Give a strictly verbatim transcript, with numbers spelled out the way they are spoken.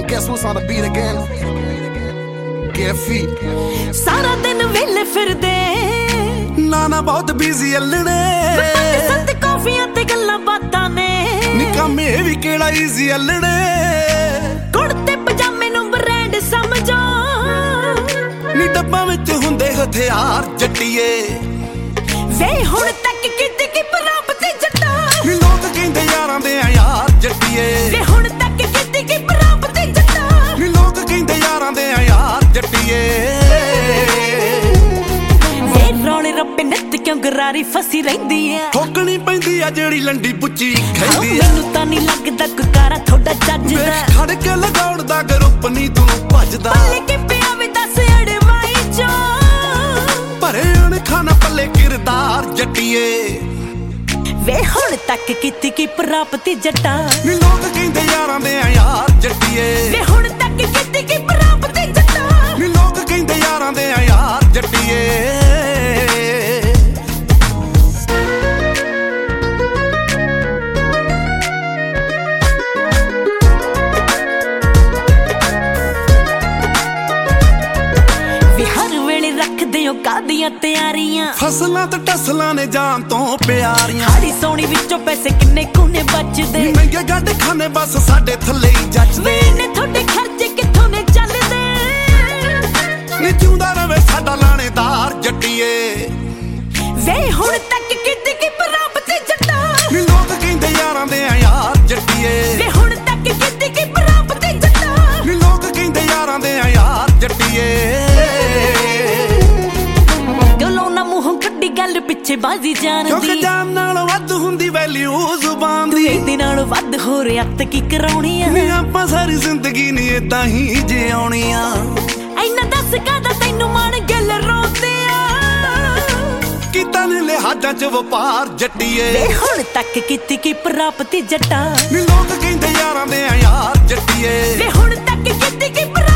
Guess what's on the beat again? Get feet. सारा दिन वेले फिरदे ना ना बहुत बिजी अल्लने सत्त कॉफियां ते गल्लां बातां ने निकामे भी केड़ा इजी अल्लने कुड़ते पजामे नूं ब्रांड समझो नी डब्बा विच हुंदे हथियार जट्टिए वे हुण तक किते की प्राप्ति जट्टा नी लोग कहंदे यारां दे आ यार जट्टिए वे हुण तक किते की प्राप्ति जट्टा नी लोग कहंदे यारां दे आ यार जट्टिए वे रौले रप्पे नत क्यों गरारी फसी रहिंदी है ठोकनी पैंदी आ जेड़ी लंडी पुच्ची खैंदी आ मैनू तां नहीं लगदा कोई कारा थोड़ा जजदा खड़ के लगाउण दा ग्रुप नी तू भजदा पल्ले के पिया वे दस अड़वाई चो भरे अणखाना पल्ले किरदार जट्टिए वे हुण तक किती की प्राप्ति जट्टा नी लोग कहंदे यारां दे आ यार जट्टिए वे हुण तक किती की प्राप्ति जट्टा नी लोग कहंदे यारां दे आ यार जट्टिए कादियां तैयारियां फसलां ते टसलां ने जान तो प्यारियां हाड़ी सोनी विचों पैसे किन्ने कुने बचदे महंगे गड्ड खाने बस साडे थल्ले ही जचदे ने थोड़े खर्चे किथों ने चलदे नी जिउंदा रवे साडा लाणेदार जट्टिए वे हुण तक किती की प्राप्ति जट्टा नी लोग कहंदे यारां दे आ यार जट्टिए वे हुण तक किती की प्राप्ति जट्टा नी लोग कहंदे यारां दे आ यार जट्टिए गल पिछे बाजी जान दी क्योंकि जान नालों वध हुंदी वैल्यू जुबान दी इहदे नालों वध हो रियात की कराउणी आ नी आपां सारी जिंदगी नी इदां ही जिउणी आ ऐना दस कादा तैनू मन गल रोंदे आ कीता ने लिहाजां च वपार जट्टिए वे हुण तक किती की प्राप्ति जट्टा नी लोग कहंदे यारां दे आ यार जट्टिए वे हुण तक किती की